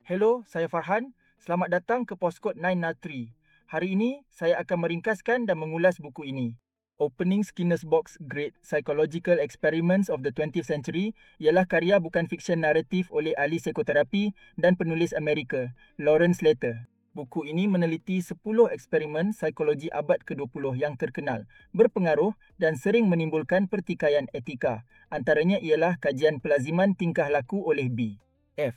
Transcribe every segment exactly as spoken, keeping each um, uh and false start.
Hello, saya Farhan. Selamat datang ke Postkod sembilan nol tiga. Hari ini, saya akan meringkaskan dan mengulas buku ini. Opening Skinner's Box Great Psychological Experiments of the twentieth Century ialah karya bukan fiksyen naratif oleh ahli psikoterapi dan penulis Amerika, Lawrence Slater. Buku ini meneliti sepuluh eksperimen psikologi abad ke dua puluh yang terkenal, berpengaruh dan sering menimbulkan pertikaian etika. Antaranya ialah kajian pelaziman tingkah laku oleh B. F.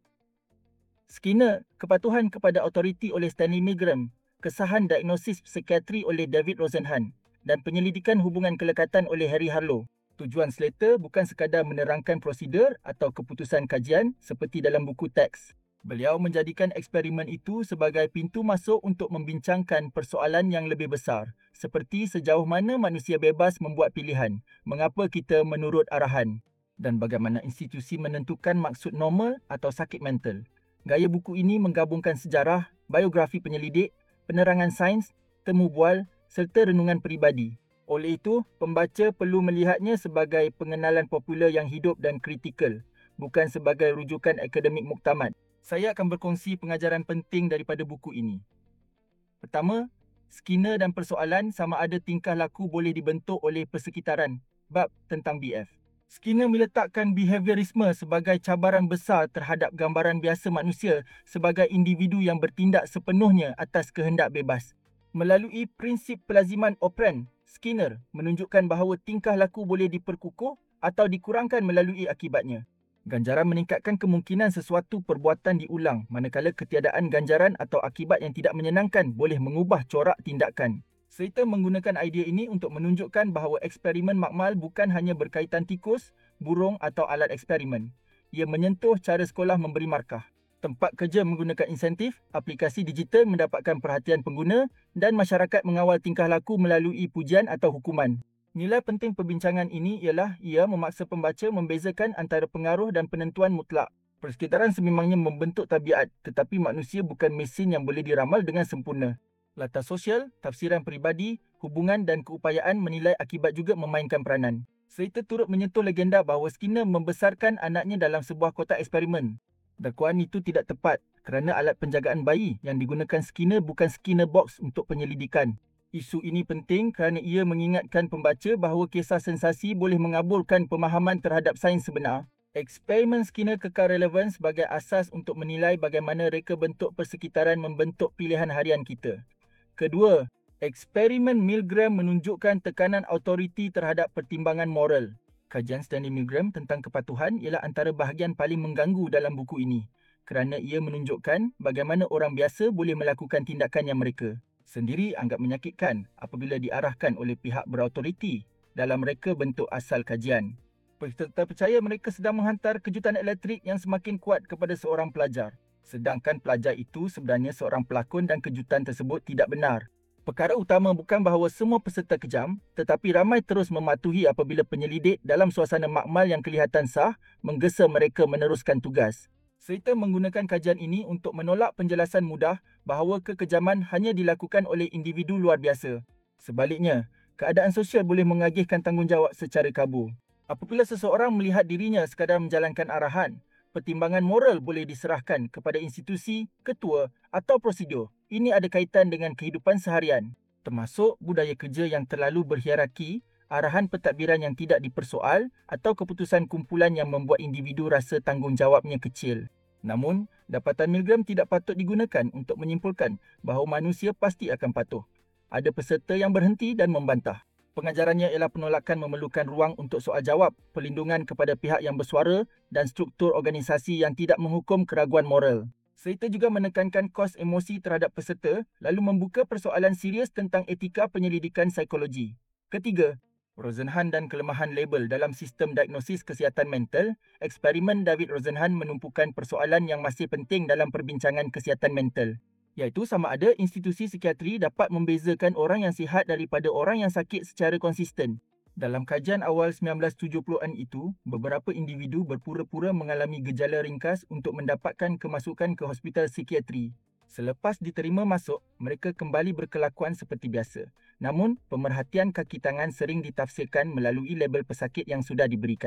Skinner, kepatuhan kepada autoriti oleh Stanley Milgram, kesahan diagnosis psikiatri oleh David Rosenhan dan penyelidikan hubungan kelekatan oleh Harry Harlow. Tujuan Slater bukan sekadar menerangkan prosedur atau keputusan kajian seperti dalam buku teks. Beliau menjadikan eksperimen itu sebagai pintu masuk untuk membincangkan persoalan yang lebih besar, seperti sejauh mana manusia bebas membuat pilihan, mengapa kita menurut arahan, dan bagaimana institusi menentukan maksud normal atau sakit mental. Gaya buku ini menggabungkan sejarah, biografi penyelidik, penerangan sains, temu bual serta renungan peribadi. Oleh itu, pembaca perlu melihatnya sebagai pengenalan popular yang hidup dan kritikal, bukan sebagai rujukan akademik muktamad. Saya akan berkongsi pengajaran penting daripada buku ini. Pertama, Skinner dan persoalan sama ada tingkah laku boleh dibentuk oleh persekitaran, bab tentang B F. Skinner meletakkan behaviorisme sebagai cabaran besar terhadap gambaran biasa manusia sebagai individu yang bertindak sepenuhnya atas kehendak bebas. Melalui prinsip pelaziman operand, Skinner menunjukkan bahawa tingkah laku boleh diperkukuh atau dikurangkan melalui akibatnya. Ganjaran meningkatkan kemungkinan sesuatu perbuatan diulang, manakala ketiadaan ganjaran atau akibat yang tidak menyenangkan boleh mengubah corak tindakan. Slater menggunakan idea ini untuk menunjukkan bahawa eksperimen makmal bukan hanya berkaitan tikus, burung atau alat eksperimen. Ia menyentuh cara sekolah memberi markah. Tempat kerja menggunakan insentif, aplikasi digital mendapatkan perhatian pengguna dan masyarakat mengawal tingkah laku melalui pujian atau hukuman. Nilai penting perbincangan ini ialah ia memaksa pembaca membezakan antara pengaruh dan penentuan mutlak. Persekitaran sememangnya membentuk tabiat, tetapi manusia bukan mesin yang boleh diramal dengan sempurna. Latar sosial, tafsiran peribadi, hubungan dan keupayaan menilai akibat juga memainkan peranan. Slater turut menyentuh legenda bahawa Skinner membesarkan anaknya dalam sebuah kotak eksperimen. Dakwaan itu tidak tepat kerana alat penjagaan bayi yang digunakan Skinner bukan Skinner box untuk penyelidikan. Isu ini penting kerana ia mengingatkan pembaca bahawa kisah sensasi boleh mengabulkan pemahaman terhadap sains sebenar. Eksperimen Skinner kekal relevan sebagai asas untuk menilai bagaimana reka bentuk persekitaran membentuk pilihan harian kita. Kedua, eksperimen Milgram menunjukkan tekanan autoriti terhadap pertimbangan moral. Kajian Stanley Milgram tentang kepatuhan ialah antara bahagian paling mengganggu dalam buku ini kerana ia menunjukkan bagaimana orang biasa boleh melakukan tindakan yang mereka sendiri anggap menyakitkan apabila diarahkan oleh pihak berautoriti dalam reka bentuk asal kajian. Peserta percaya mereka sedang menghantar kejutan elektrik yang semakin kuat kepada seorang pelajar. Sedangkan pelajar itu sebenarnya seorang pelakon dan kejutan tersebut tidak benar. Perkara utama bukan bahawa semua peserta kejam, tetapi ramai terus mematuhi apabila penyelidik dalam suasana makmal yang kelihatan sah menggesa mereka meneruskan tugas. Slater menggunakan kajian ini untuk menolak penjelasan mudah bahawa kekejaman hanya dilakukan oleh individu luar biasa. Sebaliknya, keadaan sosial boleh mengagihkan tanggungjawab secara kabur. Apabila seseorang melihat dirinya sekadar menjalankan arahan, pertimbangan moral boleh diserahkan kepada institusi, ketua atau prosedur. Ini ada kaitan dengan kehidupan seharian, termasuk budaya kerja yang terlalu berhierarki, arahan pentadbiran yang tidak dipersoal atau keputusan kumpulan yang membuat individu rasa tanggungjawabnya kecil. Namun, dapatan Milgram tidak patut digunakan untuk menyimpulkan bahawa manusia pasti akan patuh. Ada peserta yang berhenti dan membantah. Pengajarannya ialah penolakan memerlukan ruang untuk soal jawab, perlindungan kepada pihak yang bersuara dan struktur organisasi yang tidak menghukum keraguan moral. Slater juga menekankan kos emosi terhadap peserta lalu membuka persoalan serius tentang etika penyelidikan psikologi. Ketiga, Rosenhan dan kelemahan label dalam sistem diagnosis kesihatan mental. Eksperimen David Rosenhan menumpukan persoalan yang masih penting dalam perbincangan kesihatan mental, iaitu sama ada institusi psikiatri dapat membezakan orang yang sihat daripada orang yang sakit secara konsisten. Dalam kajian awal sembilan belas tujuh puluhan itu, beberapa individu berpura-pura mengalami gejala ringkas untuk mendapatkan kemasukan ke hospital psikiatri. Selepas diterima masuk, mereka kembali berkelakuan seperti biasa. Namun, pemerhatian kaki tangan sering ditafsirkan melalui label pesakit yang sudah diberikan.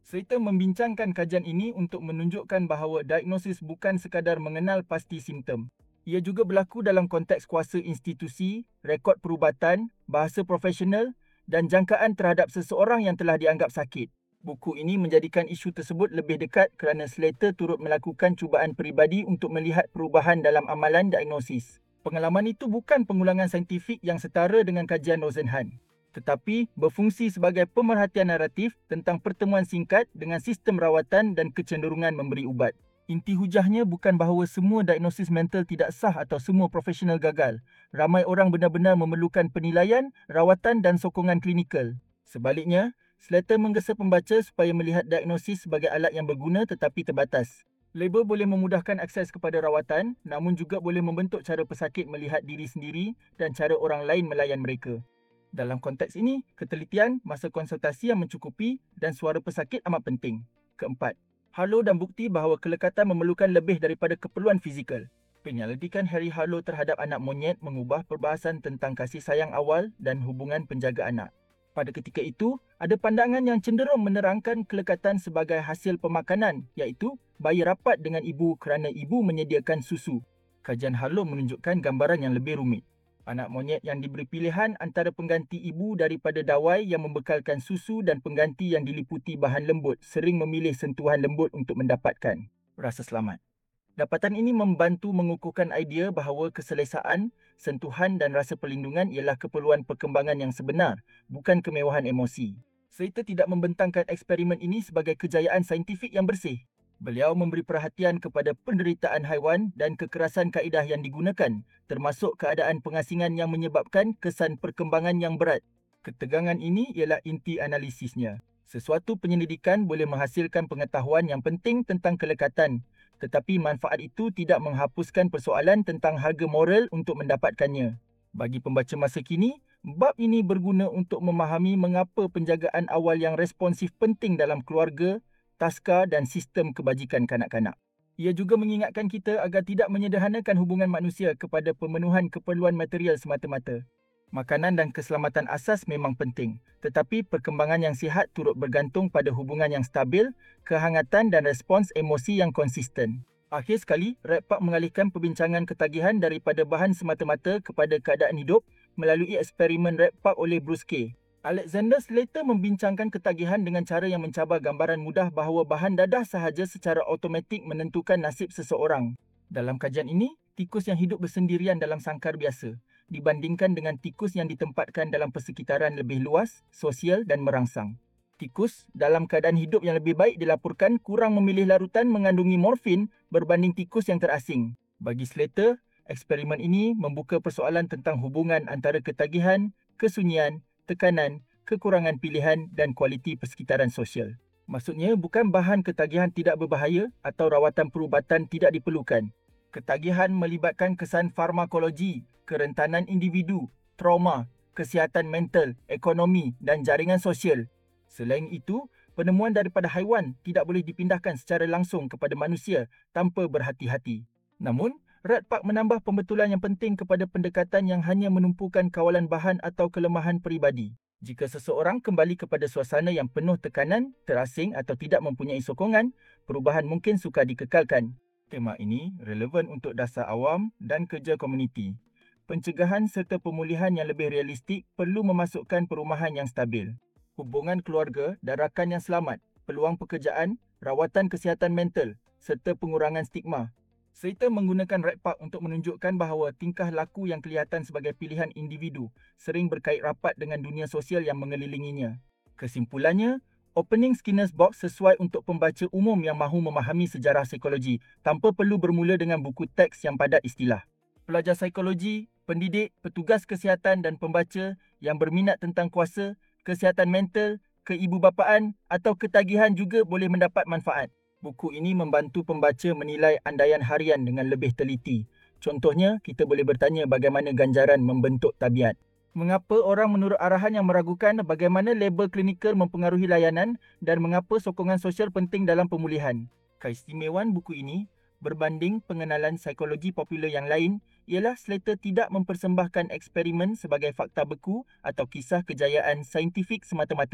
Serta membincangkan kajian ini untuk menunjukkan bahawa diagnosis bukan sekadar mengenal pasti simptom. Ia juga berlaku dalam konteks kuasa institusi, rekod perubatan, bahasa profesional dan jangkaan terhadap seseorang yang telah dianggap sakit. Buku ini menjadikan isu tersebut lebih dekat kerana Slater turut melakukan cubaan peribadi untuk melihat perubahan dalam amalan diagnosis. Pengalaman itu bukan pengulangan saintifik yang setara dengan kajian Rosenhan, tetapi berfungsi sebagai pemerhatian naratif tentang pertemuan singkat dengan sistem rawatan dan kecenderungan memberi ubat. Inti hujahnya bukan bahawa semua diagnosis mental tidak sah atau semua profesional gagal. Ramai orang benar-benar memerlukan penilaian, rawatan dan sokongan klinikal. Sebaliknya, Slater menggesa pembaca supaya melihat diagnosis sebagai alat yang berguna tetapi terbatas. Label boleh memudahkan akses kepada rawatan, namun juga boleh membentuk cara pesakit melihat diri sendiri dan cara orang lain melayan mereka. Dalam konteks ini, ketelitian, masa konsultasi yang mencukupi dan suara pesakit amat penting. Keempat, Harlow dan bukti bahawa kelekatan memerlukan lebih daripada keperluan fizikal. Penyelidikan Harry Harlow terhadap anak monyet mengubah perbahasan tentang kasih sayang awal dan hubungan penjaga anak. Pada ketika itu, ada pandangan yang cenderung menerangkan kelekatan sebagai hasil pemakanan, iaitu bayi rapat dengan ibu kerana ibu menyediakan susu. Kajian Harlow menunjukkan gambaran yang lebih rumit. Anak monyet yang diberi pilihan antara pengganti ibu daripada dawai yang membekalkan susu dan pengganti yang diliputi bahan lembut sering memilih sentuhan lembut untuk mendapatkan rasa selamat. Dapatan ini membantu mengukuhkan idea bahawa keselesaan, sentuhan dan rasa perlindungan ialah keperluan perkembangan yang sebenar, bukan kemewahan emosi. Serta tidak membentangkan eksperimen ini sebagai kejayaan saintifik yang bersih. Beliau memberi perhatian kepada penderitaan haiwan dan kekerasan kaedah yang digunakan, termasuk keadaan pengasingan yang menyebabkan kesan perkembangan yang berat. Ketegangan ini ialah inti analisisnya. Sesuatu penyelidikan boleh menghasilkan pengetahuan yang penting tentang kelekatan, tetapi manfaat itu tidak menghapuskan persoalan tentang harga moral untuk mendapatkannya. Bagi pembaca masa kini, bab ini berguna untuk memahami mengapa penjagaan awal yang responsif penting dalam keluarga, taska dan sistem kebajikan kanak-kanak. Ia juga mengingatkan kita agar tidak menyederhanakan hubungan manusia kepada pemenuhan keperluan material semata-mata. Makanan dan keselamatan asas memang penting, tetapi perkembangan yang sihat turut bergantung pada hubungan yang stabil, kehangatan dan respons emosi yang konsisten. Akhir sekali, Red Park mengalihkan perbincangan ketagihan daripada bahan semata-mata kepada keadaan hidup melalui eksperimen Red Park oleh Bruce Kay. Alexander Slater membincangkan ketagihan dengan cara yang mencabar gambaran mudah bahawa bahan dadah sahaja secara automatik menentukan nasib seseorang. Dalam kajian ini, tikus yang hidup bersendirian dalam sangkar biasa dibandingkan dengan tikus yang ditempatkan dalam persekitaran lebih luas, sosial dan merangsang. Tikus dalam keadaan hidup yang lebih baik dilaporkan kurang memilih larutan mengandungi morfin berbanding tikus yang terasing. Bagi Slater, eksperimen ini membuka persoalan tentang hubungan antara ketagihan, kesunyian, tekanan, kekurangan pilihan dan kualiti persekitaran sosial. Maksudnya bukan bahan ketagihan tidak berbahaya atau rawatan perubatan tidak diperlukan. Ketagihan melibatkan kesan farmakologi, kerentanan individu, trauma, kesihatan mental, ekonomi dan jaringan sosial. Selain itu, penemuan daripada haiwan tidak boleh dipindahkan secara langsung kepada manusia tanpa berhati-hati. Namun, Red Park menambah pembetulan yang penting kepada pendekatan yang hanya menumpukan kawalan bahan atau kelemahan peribadi. Jika seseorang kembali kepada suasana yang penuh tekanan, terasing atau tidak mempunyai sokongan, perubahan mungkin sukar dikekalkan. Tema ini relevan untuk dasar awam dan kerja komuniti. Pencegahan serta pemulihan yang lebih realistik perlu memasukkan perumahan yang stabil, hubungan keluarga dan rakan yang selamat, peluang pekerjaan, rawatan kesihatan mental serta pengurangan stigma. Serta menggunakan Red Park untuk menunjukkan bahawa tingkah laku yang kelihatan sebagai pilihan individu sering berkait rapat dengan dunia sosial yang mengelilinginya. Kesimpulannya, Opening Skinner's Box sesuai untuk pembaca umum yang mahu memahami sejarah psikologi tanpa perlu bermula dengan buku teks yang padat istilah. Pelajar psikologi, pendidik, petugas kesihatan dan pembaca yang berminat tentang kuasa, kesihatan mental, keibubapaan atau ketagihan juga boleh mendapat manfaat. Buku ini membantu pembaca menilai andaian harian dengan lebih teliti. Contohnya, kita boleh bertanya bagaimana ganjaran membentuk tabiat. Mengapa orang menurut arahan yang meragukan bagaimana label klinikal mempengaruhi layanan dan mengapa sokongan sosial penting dalam pemulihan. Keistimewaan buku ini, berbanding pengenalan psikologi popular yang lain, ialah Slater tidak mempersembahkan eksperimen sebagai fakta beku atau kisah kejayaan saintifik semata-mata.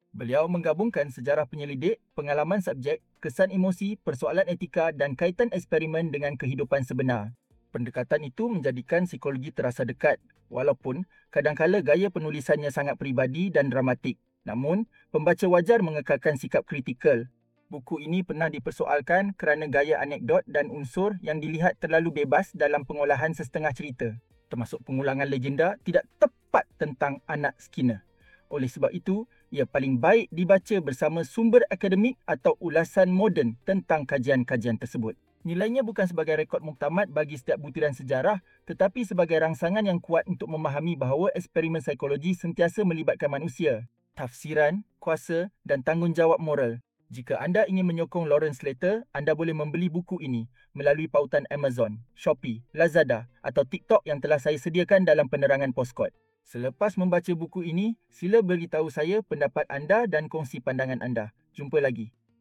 Beliau menggabungkan sejarah penyelidik, pengalaman subjek, kesan emosi, persoalan etika dan kaitan eksperimen dengan kehidupan sebenar. Pendekatan itu menjadikan psikologi terasa dekat, walaupun kadangkala gaya penulisannya sangat peribadi dan dramatik. Namun, pembaca wajar mengekalkan sikap kritikal. Buku ini pernah dipersoalkan kerana gaya anekdot dan unsur yang dilihat terlalu bebas dalam pengolahan sesetengah cerita, termasuk pengulangan legenda tidak tepat tentang anak Skinner. Oleh sebab itu, ia paling baik dibaca bersama sumber akademik atau ulasan moden tentang kajian-kajian tersebut. Nilainya bukan sebagai rekod muktamad bagi setiap butiran sejarah, tetapi sebagai rangsangan yang kuat untuk memahami bahawa eksperimen psikologi sentiasa melibatkan manusia, tafsiran, kuasa dan tanggungjawab moral. Jika anda ingin menyokong Lawrence Slater, anda boleh membeli buku ini melalui pautan Amazon, Shopee, Lazada atau TikTok yang telah saya sediakan dalam penerangan postkod. Selepas membaca buku ini, sila beritahu saya pendapat anda dan kongsi pandangan anda. Jumpa lagi.